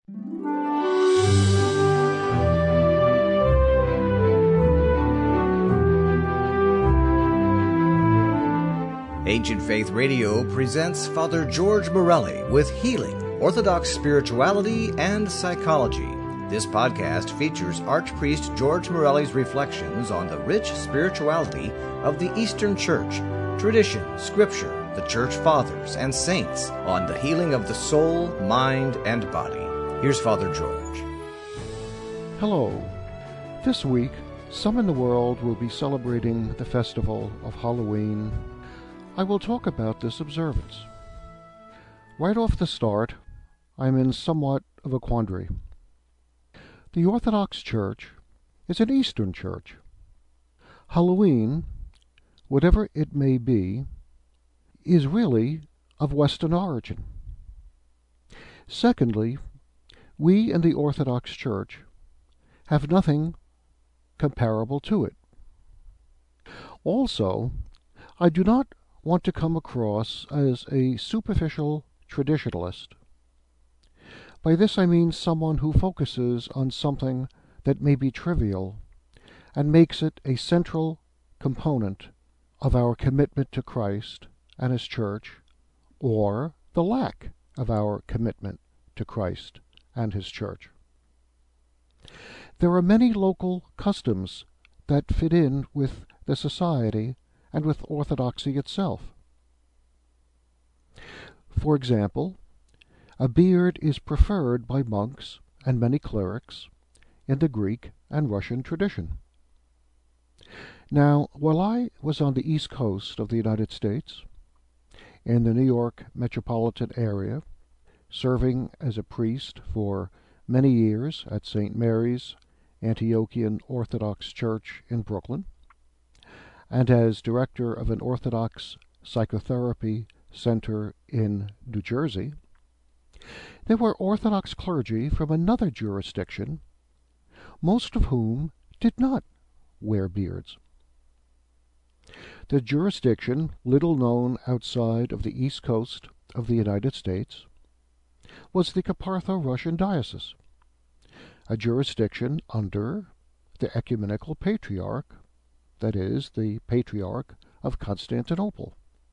Ancient Faith Radio presents Father George Morelli with Healing, Orthodox Spirituality, and Psychology. This podcast features Archpriest George Morelli's reflections on the rich spirituality of the Eastern Church, tradition, scripture, the Church Fathers, and saints on the healing of the soul, mind, and body. Here's Father George. Hello. This week, some in the world will be celebrating the festival of Halloween. I will talk about this observance. Right off the start, I'm in somewhat of a quandary. The Orthodox Church is an Eastern Church. Halloween, whatever it may be, is really of Western origin. Secondly, we in the Orthodox Church have nothing comparable to it. Also, I do not want to come across as a superficial traditionalist. By this I mean someone who focuses on something that may be trivial and makes it a central component of our commitment to Christ and His Church, or the lack of our commitment to Christ and His Church. There are many local customs that fit in with the society and with orthodoxy itself. For example, a beard is preferred by monks and many clerics in the Greek and Russian tradition. Now, while I was on the East Coast of the United States, in the New York metropolitan area, serving as a priest for many years at St. Mary's Antiochian Orthodox Church in Brooklyn, and as director of an Orthodox psychotherapy center in New Jersey, there were Orthodox clergy from another jurisdiction, most of whom did not wear beards. The jurisdiction, little known outside of the East Coast of the United States, was the Capartho-Russian Diocese, a jurisdiction under the Ecumenical Patriarch, that is, the Patriarch of Constantinople.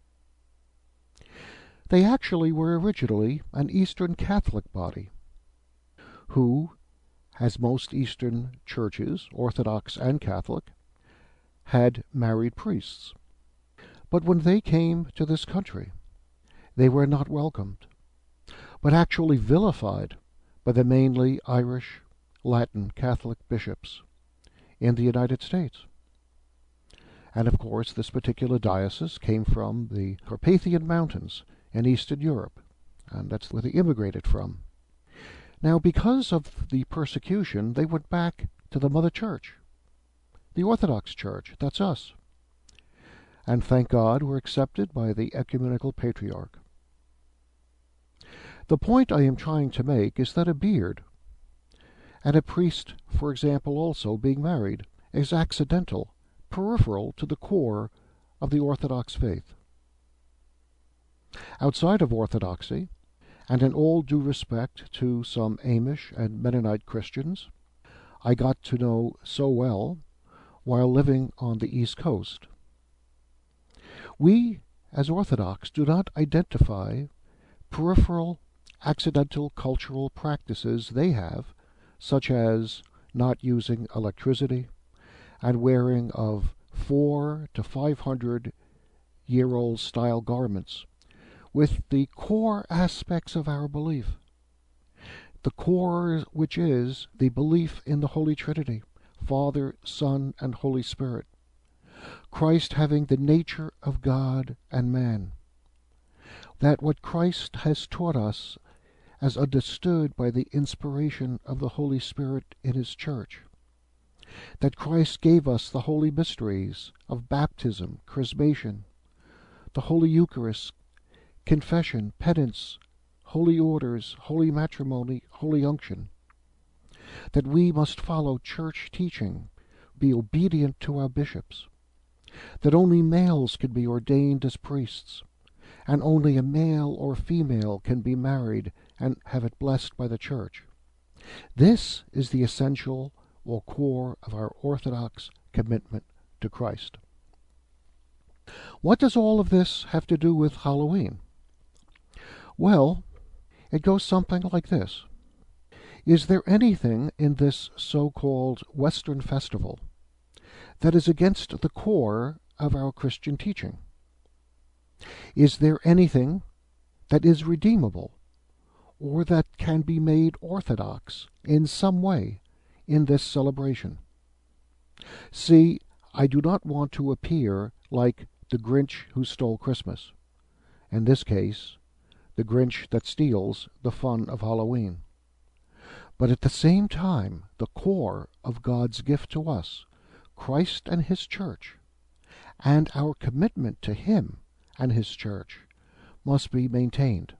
They actually were originally an Eastern Catholic body, who, as most Eastern churches, Orthodox and Catholic, had married priests. But when they came to this country, they were not welcomed, but actually vilified by the mainly Irish, Latin Catholic bishops in the United States. And of course, this particular diocese came from the Carpathian Mountains in Eastern Europe, and that's where they immigrated from. Now, because of the persecution, they went back to the Mother Church, the Orthodox Church, that's us. And thank God were accepted by the Ecumenical Patriarch. The point I am trying to make is that a beard, and a priest, for example, also being married, is accidental, peripheral to the core of the Orthodox faith. Outside of Orthodoxy, and in all due respect to some Amish and Mennonite Christians I got to know so well while living on the East Coast, we, as Orthodox, do not identify peripheral, accidental cultural practices they have, such as not using electricity, and wearing of 400 to 500-year-old style garments, with the core aspects of our belief. The core, which is the belief in the Holy Trinity, Father, Son, and Holy Spirit, Christ having the nature of God and man, that what Christ has taught us as understood by the inspiration of the Holy Spirit in His Church, that Christ gave us the holy mysteries of baptism, chrismation, the Holy Eucharist, confession, penance, holy orders, holy matrimony, holy unction, that we must follow church teaching, be obedient to our bishops, that only males can be ordained as priests, and only a male or female can be married and have it blessed by the church, This is the essential or core of our Orthodox commitment to Christ. What does all of this have to do with Halloween? Well, it goes something like this. Is there anything in this so-called Western festival that is against the core of our Christian teaching? Is there anything that is redeemable or that can be made orthodox in some way in this celebration? See, I do not want to appear like the Grinch who stole Christmas. In this case, the Grinch that steals the fun of Halloween. But at the same time, the core of God's gift to us, Christ and His Church, and our commitment to Him and His Church, must be maintained.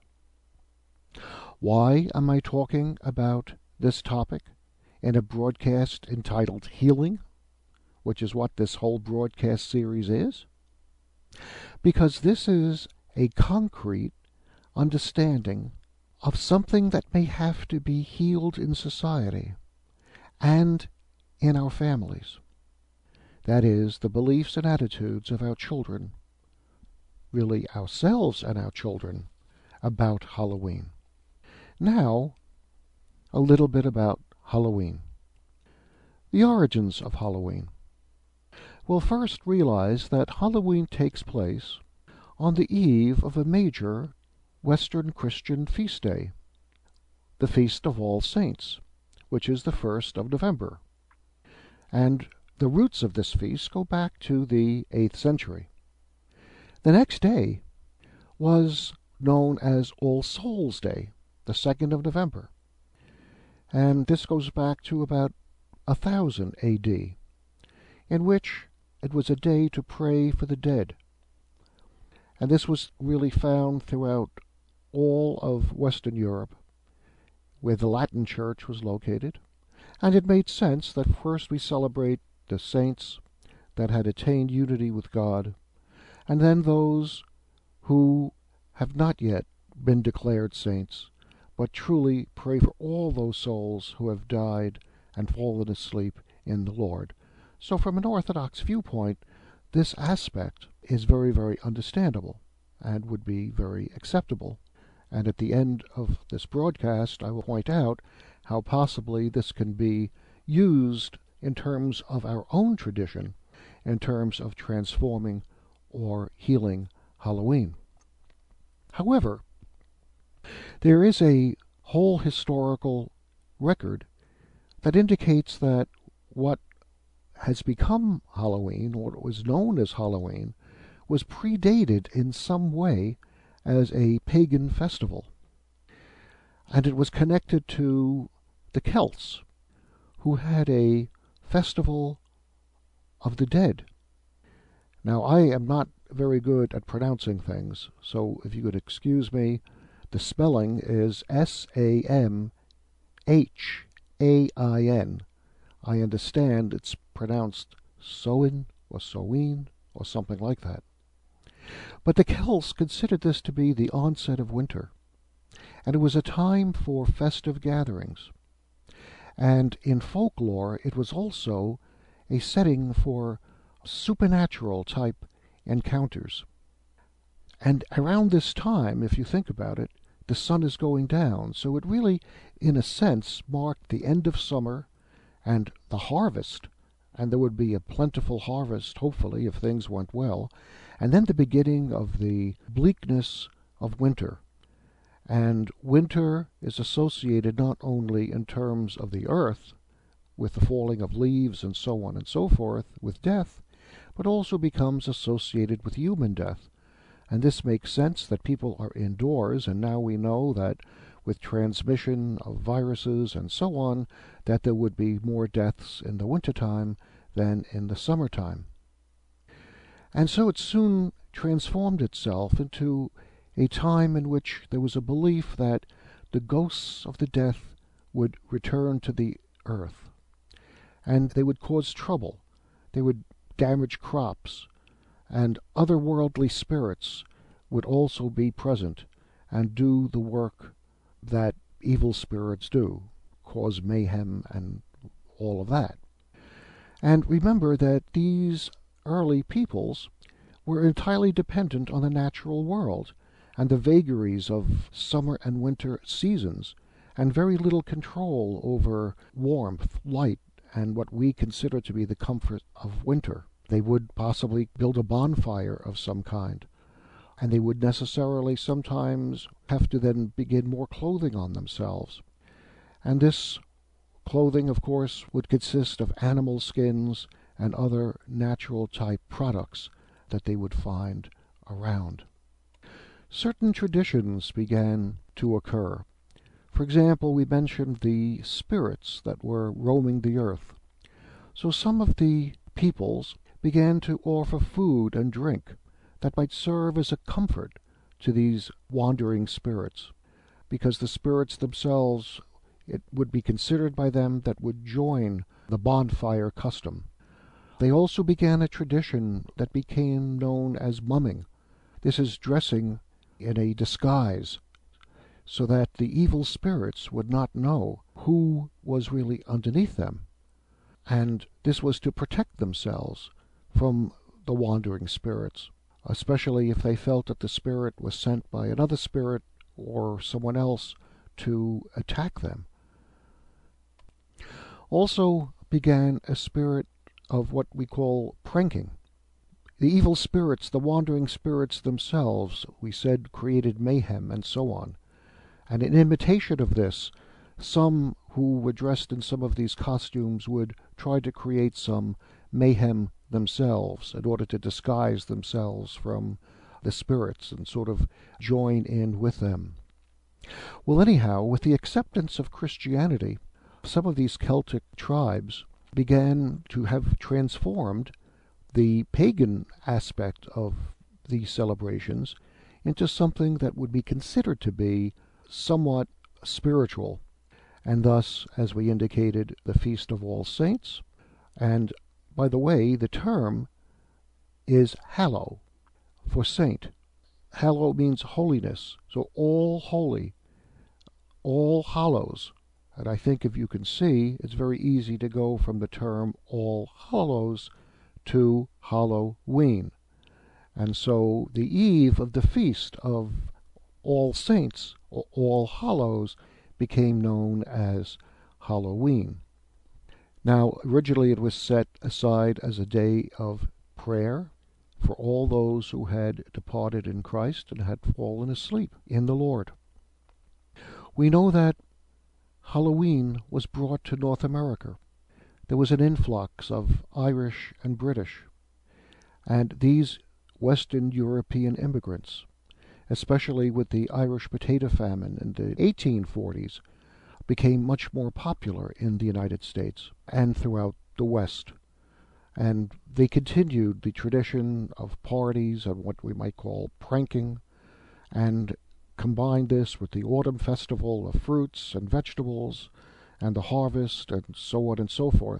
Why am I talking about this topic in a broadcast entitled Healing, which is what this whole broadcast series is? Because this is a concrete understanding of something that may have to be healed in society and in our families. That is, the beliefs and attitudes of our children, really ourselves and our children, about Halloween. Now, a little bit about Halloween. The origins of Halloween. We'll first realize that Halloween takes place on the eve of a major Western Christian feast day, the Feast of All Saints, which is the 1st of November. And the roots of this feast go back to the 8th century. The next day was known as All Souls' Day, the 2nd of November. And this goes back to about 1000 A.D., in which it was a day to pray for the dead. And this was really found throughout all of Western Europe, where the Latin Church was located. And it made sense that first we celebrate the saints that had attained unity with God, and then those who have not yet been declared saints, but truly pray for all those souls who have died and fallen asleep in the Lord. So from an Orthodox viewpoint, this aspect is very, very understandable and would be very acceptable. And at the end of this broadcast, I will point out how possibly this can be used in terms of our own tradition, in terms of transforming or healing Halloween. However, there is a whole historical record that indicates that what has become Halloween, or what was known as Halloween, was predated in some way as a pagan festival. And it was connected to the Celts, who had a festival of the dead. Now, I am not very good at pronouncing things, so if you could excuse me, the spelling is Samhain. I understand it's pronounced Soin or Soin or something like that. But the Celts considered this to be the onset of winter, and it was a time for festive gatherings. And in folklore, it was also a setting for supernatural type encounters. And around this time, if you think about it, the sun is going down, so it really, in a sense, marked the end of summer and the harvest, and there would be a plentiful harvest, hopefully, if things went well, and then the beginning of the bleakness of winter. And winter is associated not only in terms of the earth, with the falling of leaves and so on and so forth, with death, but also becomes associated with human death. And this makes sense that people are indoors, and now we know that with transmission of viruses and so on, that there would be more deaths in the wintertime than in the summertime. And so it soon transformed itself into a time in which there was a belief that the ghosts of the dead would return to the earth, and they would cause trouble. They would damage crops, and otherworldly spirits would also be present and do the work that evil spirits do, cause mayhem and all of that. And remember that these early peoples were entirely dependent on the natural world and the vagaries of summer and winter seasons, and very little control over warmth, light, and what we consider to be the comfort of winter. They would possibly build a bonfire of some kind, and they would necessarily sometimes have to then begin more clothing on themselves. And this clothing, of course, would consist of animal skins and other natural type products that they would find around. Certain traditions began to occur. For example, we mentioned the spirits that were roaming the earth. So some of the peoples began to offer food and drink that might serve as a comfort to these wandering spirits, because the spirits themselves, it would be considered by them, that would join the bonfire custom. They also began a tradition that became known as mumming. This is dressing in a disguise so that the evil spirits would not know who was really underneath them. And this was to protect themselves from the wandering spirits, especially if they felt that the spirit was sent by another spirit or someone else to attack them. Also began a spirit of what we call pranking. The evil spirits, the wandering spirits themselves, we said, created mayhem and so on. And in imitation of this, some who were dressed in some of these costumes would try to create some mayhem themselves in order to disguise themselves from the spirits and sort of join in with them. Well, anyhow, with the acceptance of Christianity, some of these Celtic tribes began to have transformed the pagan aspect of these celebrations into something that would be considered to be somewhat spiritual, and thus, as we indicated, the Feast of All Saints. And, by the way, the term is hallow, for saint. Hallow means holiness, so all holy, all hallows. And I think if you can see, it's very easy to go from the term All Hallows to Halloween. And so the eve of the Feast of All Saints, or All Hallows, became known as Halloween. Now, originally it was set aside as a day of prayer for all those who had departed in Christ and had fallen asleep in the Lord. We know that Halloween was brought to North America. There was an influx of Irish and British, and these Western European immigrants, especially with the Irish potato famine in the 1840s, became much more popular in the United States and throughout the West. And they continued the tradition of parties and what we might call pranking, and combined this with the autumn festival of fruits and vegetables and the harvest and so on and so forth.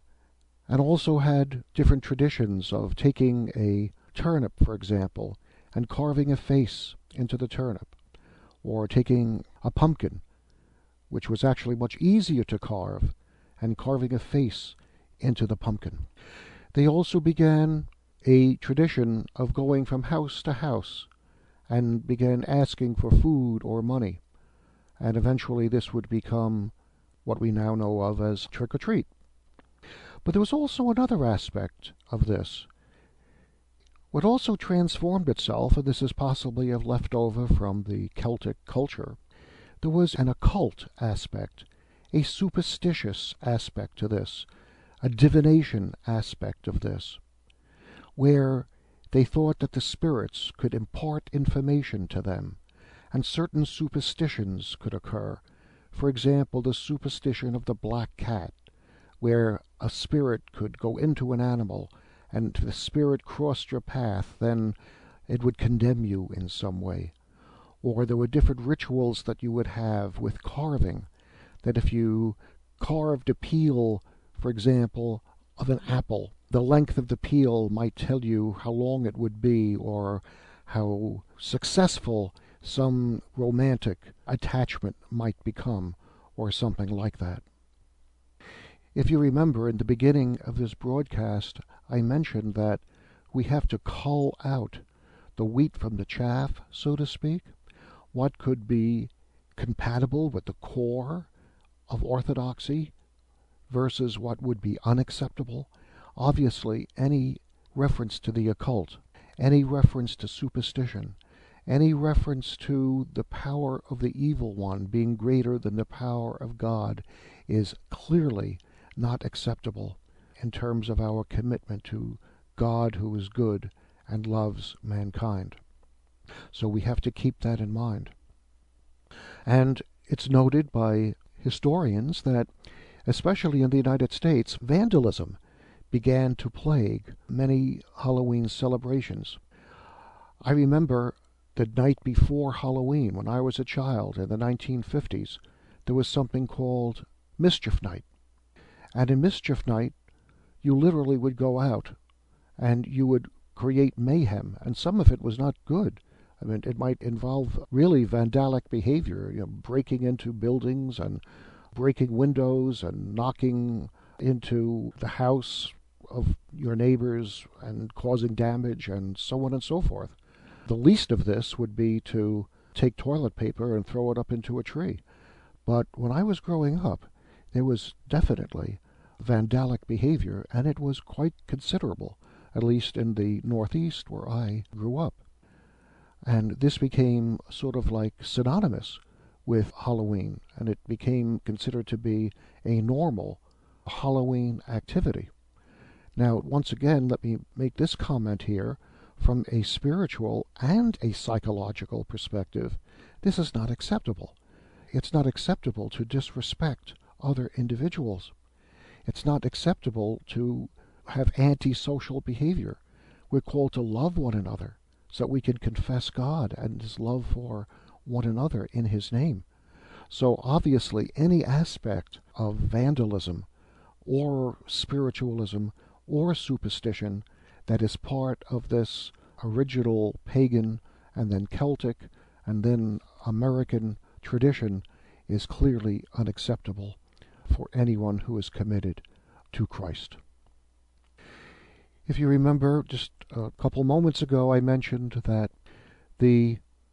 And also had different traditions of taking a turnip, for example, and carving a face into the turnip, or taking a pumpkin, which was actually much easier to carve, and carving a face into the pumpkin. They also began a tradition of going from house to house and began asking for food or money, and eventually this would become what we now know of as trick-or-treat. But there was also another aspect of this. What also transformed itself, and this is possibly a leftover from the Celtic culture, there was an occult aspect, a superstitious aspect to this, a divination aspect of this, where they thought that the spirits could impart information to them, and certain superstitions could occur. For example, the superstition of the black cat, where a spirit could go into an animal, and if the spirit crossed your path, then it would condemn you in some way. Or there were different rituals that you would have with carving, that if you carved a peel, for example, of an apple, the length of the peel might tell you how long it would be, or how successful some romantic attachment might become, or something like that. If you remember, in the beginning of this broadcast, I mentioned that we have to cull out the wheat from the chaff, so to speak. What could be compatible with the core of orthodoxy versus what would be unacceptable? Obviously, any reference to the occult, any reference to superstition, any reference to the power of the evil one being greater than the power of God is clearly not acceptable in terms of our commitment to God who is good and loves mankind. So we have to keep that in mind. And it's noted by historians that, especially in the United States, vandalism began to plague many Halloween celebrations. I remember the night before Halloween, when I was a child in the 1950s, there was something called Mischief Night. And in Mischief Night, you literally would go out and you would create mayhem, and some of it was not good. I mean, it might involve really vandalic behavior, breaking into buildings and breaking windows and knocking into the house of your neighbors and causing damage and so on and so forth. The least of this would be to take toilet paper and throw it up into a tree. But when I was growing up, there was definitely vandalic behavior, and it was quite considerable, at least in the Northeast where I grew up. And this became sort of like synonymous with Halloween, and it became considered to be a normal Halloween activity. Now, once again, let me make this comment here. From a spiritual and a psychological perspective, this is not acceptable. It's not acceptable to disrespect other individuals. It's not acceptable to have antisocial behavior. We're called to love one another so that we can confess God and His love for one another in His name. So obviously any aspect of vandalism or spiritualism or superstition that is part of this original pagan and then Celtic and then American tradition is clearly unacceptable for anyone who is committed to Christ. If you remember, just a couple moments ago I mentioned that the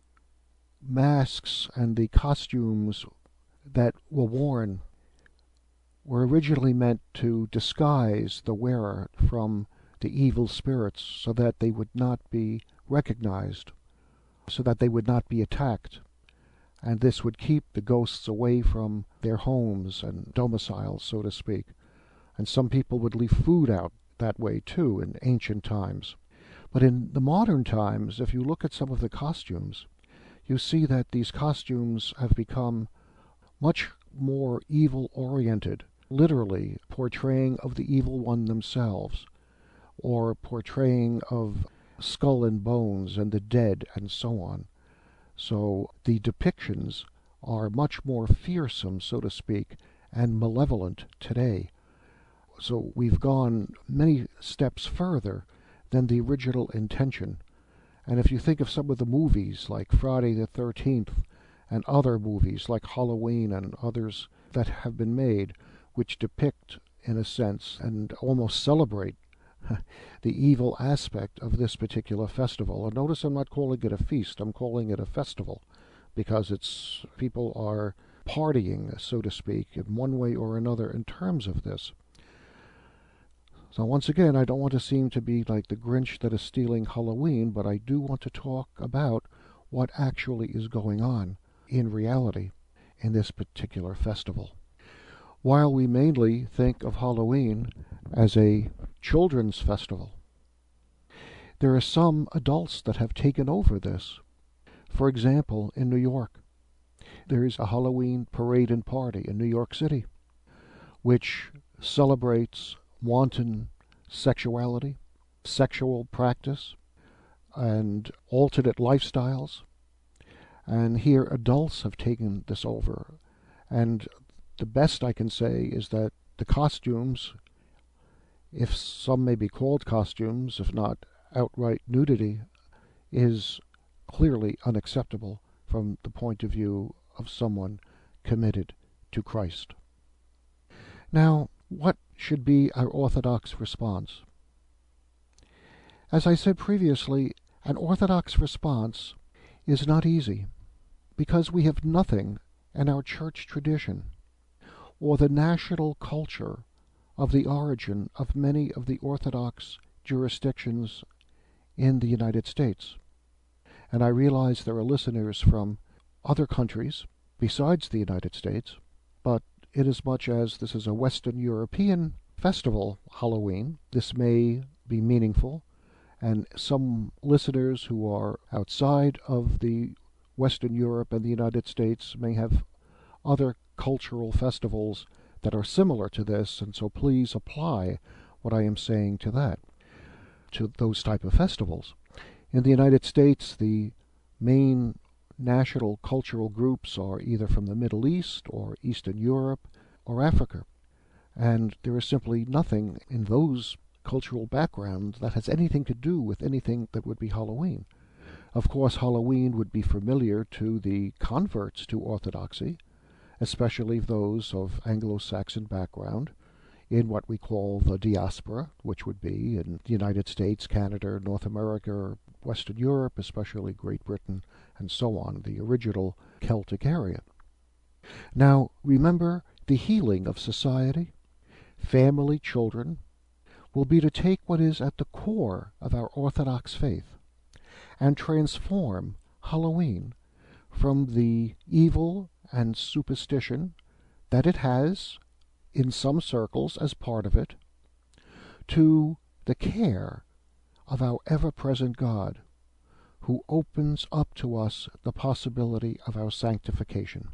masks and the costumes that were worn were originally meant to disguise the wearer from the evil spirits so that they would not be recognized, so that they would not be attacked, and this would keep the ghosts away from their homes and domiciles, so to speak. And some people would leave food out that way too in ancient times. But in the modern times, if you look at some of the costumes, you see that these costumes have become much more evil-oriented, literally portraying of the evil one themselves, or portraying of skull and bones and the dead and so on. So the depictions are much more fearsome, so to speak, and malevolent today. So we've gone many steps further than the original intention. And if you think of some of the movies like Friday the 13th and other movies like Halloween and others that have been made, which depict, in a sense, and almost celebrate the evil aspect of this particular festival. And notice I'm not calling it a feast, I'm calling it a festival, because people are partying, so to speak, in one way or another in terms of this. So once again, I don't want to seem to be like the Grinch that is stealing Halloween, but I do want to talk about what actually is going on in reality in this particular festival. While we mainly think of Halloween as a children's festival, there are some adults that have taken over this. For example, in New York, there is a Halloween parade and party in New York City, which celebrates wanton sexuality, sexual practice, and alternate lifestyles. And here adults have taken this over. And the best I can say is that the costumes, if some may be called costumes, if not outright nudity, is clearly unacceptable from the point of view of someone committed to Christ. Now, what should be our Orthodox response? As I said previously, an Orthodox response is not easy, because we have nothing in our church tradition or the national culture of the origin of many of the Orthodox jurisdictions in the United States. And I realize there are listeners from other countries besides the United States, but inasmuch as this is a Western European festival, Halloween, this may be meaningful, and some listeners who are outside of the Western Europe and the United States may have other cultural festivals that are similar to this, and so please apply what I am saying to that, to those type of festivals. In the United States, the main national cultural groups are either from the Middle East or Eastern Europe or Africa, and there is simply nothing in those cultural backgrounds that has anything to do with anything that would be Halloween. Of course, Halloween would be familiar to the converts to Orthodoxy, especially those of Anglo-Saxon background, in what we call the diaspora, which would be in the United States, Canada, North America, Western Europe, especially Great Britain, and so on, the original Celtic area. Now, remember, the healing of society, family, children, will be to take what is at the core of our Orthodox faith and transform Halloween from the evil and superstition that it has in some circles as part of it, to the care of our ever-present God, who opens up to us the possibility of our sanctification.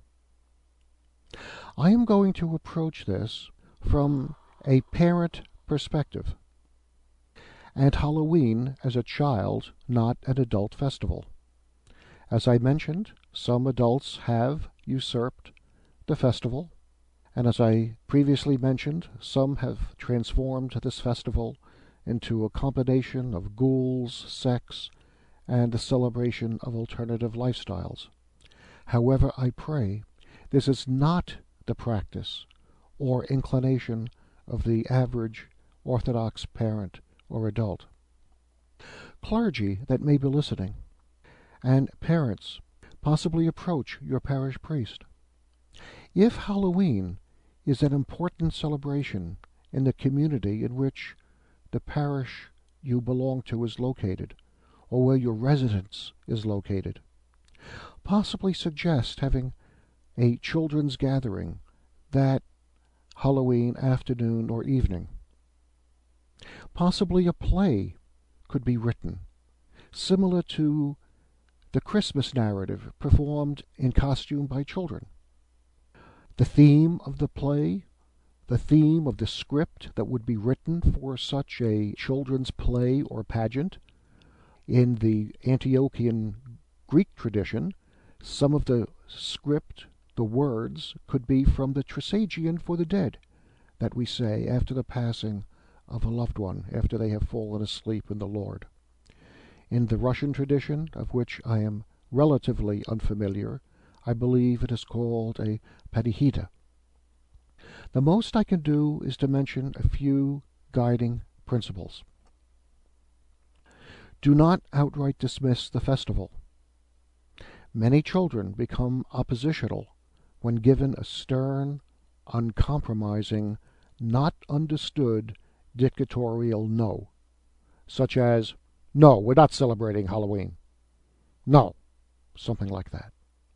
I am going to approach this from a parent perspective, and Halloween as a child, not an adult festival. As I mentioned, some adults have usurped the festival, and as I previously mentioned, some have transformed this festival into a combination of ghouls, sex, and the celebration of alternative lifestyles. However, I pray this is not the practice or inclination of the average Orthodox parent or adult. Clergy that may be listening, and parents, possibly approach your parish priest. If Halloween is an important celebration in the community in which the parish you belong to is located, or where your residence is located, possibly suggest having a children's gathering that Halloween afternoon or evening. Possibly a play could be written, similar to the Christmas narrative performed in costume by children. The theme of the play, the theme of the script that would be written for such a children's play or pageant. In the Antiochian Greek tradition, some of the script, the words, could be from the Trisagion for the dead that we say after the passing of a loved one, after they have fallen asleep in the Lord. In the Russian tradition, of which I am relatively unfamiliar, I believe it is called a panihida. The most I can do is to mention a few guiding principles. Do not outright dismiss the festival. Many children become oppositional when given a stern, uncompromising, not understood dictatorial no, such as, "No, we're not celebrating Halloween." "No," something like that.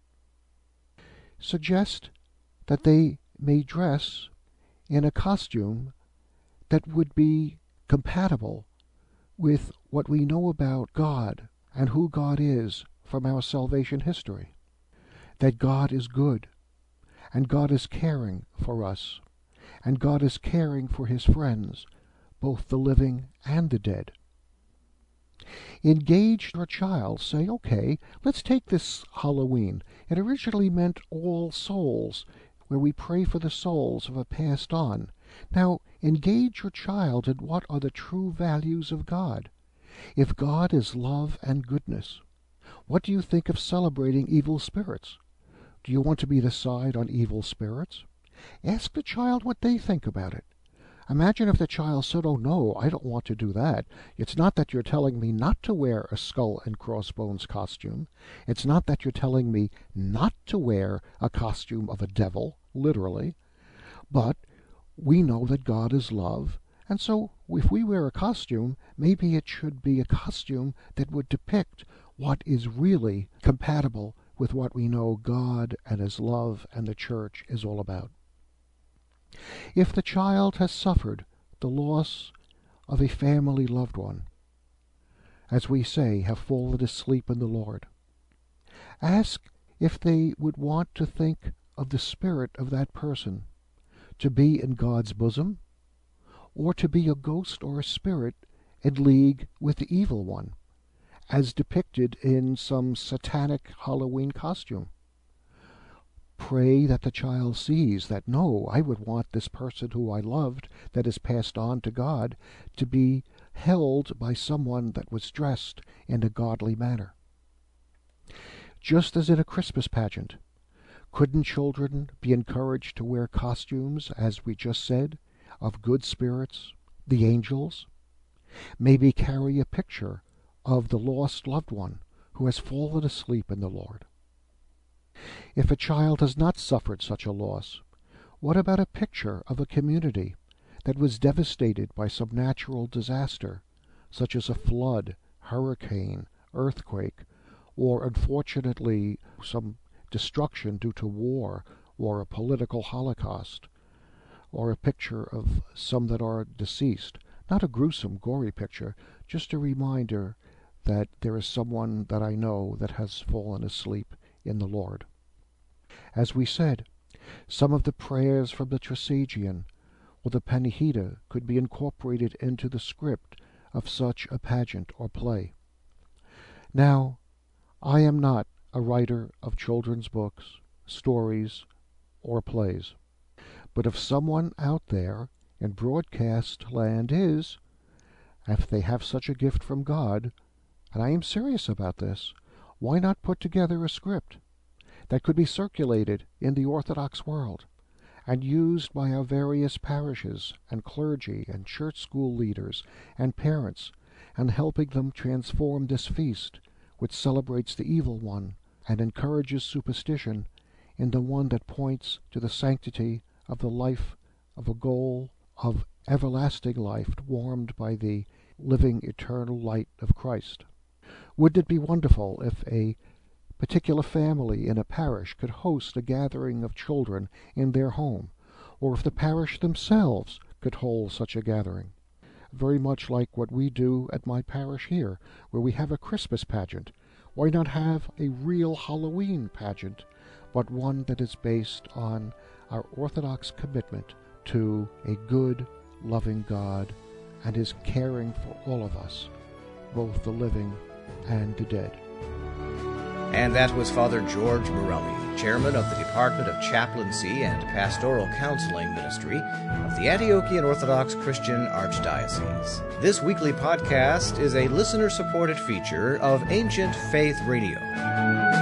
Suggest that they may dress in a costume that would be compatible with what we know about God and who God is from our salvation history. That God is good, and God is caring for us, and God is caring for His friends, both the living and the dead. Engage your child. Say, okay, let's take this Halloween. It originally meant All Souls, where we pray for the souls of a passed on. Now, engage your child in what are the true values of God. If God is love and goodness, what do you think of celebrating evil spirits? Do you want to be the side on evil spirits? Ask the child what they think about it. Imagine if the child said, "Oh no, I don't want to do that. It's not that you're telling me not to wear a skull and crossbones costume. It's not that you're telling me not to wear a costume of a devil, literally. But we know that God is love, and so if we wear a costume, maybe it should be a costume that would depict what is really compatible with what we know God and His love and the church is all about." If the child has suffered the loss of a family loved one, as we say, have fallen asleep in the Lord, ask if they would want to think of the spirit of that person to be in God's bosom, or to be a ghost or a spirit in league with the evil one, as depicted in some satanic Halloween costume. Pray that the child sees that, no, I would want this person who I loved, that is passed on to God, to be held by someone that was dressed in a godly manner. Just as in a Christmas pageant, couldn't children be encouraged to wear costumes, as we just said, of good spirits, the angels? Maybe carry a picture of the lost loved one who has fallen asleep in the Lord. If a child has not suffered such a loss, what about a picture of a community that was devastated by some natural disaster, such as a flood, hurricane, earthquake, or unfortunately some destruction due to war or a political holocaust, or a picture of some that are deceased? Not a gruesome, gory picture, just a reminder that there is someone that I know that has fallen asleep in the Lord. As we said, some of the prayers from the Trisagion or the Panikhida could be incorporated into the script of such a pageant or play. Now, I am not a writer of children's books, stories, or plays, but if someone out there in broadcast land is, if they have such a gift from God, and I am serious about this, why not put together a script that could be circulated in the Orthodox world and used by our various parishes and clergy and church school leaders and parents, and helping them transform this feast, which celebrates the evil one and encourages superstition, into one that points to the sanctity of the life of a goal of everlasting life warmed by the living eternal light of Christ. Wouldn't it be wonderful if a particular family in a parish could host a gathering of children in their home, or if the parish themselves could hold such a gathering? Very much like what we do at my parish here, where we have a Christmas pageant. Why not have a real Halloween pageant, but one that is based on our Orthodox commitment to a good, loving God and His caring for all of us, both the living and the dead. And that was Father George Morelli, chairman of the Department of Chaplaincy and Pastoral Counseling Ministry of the Antiochian Orthodox Christian Archdiocese. This weekly podcast is a listener-supported feature of Ancient Faith Radio.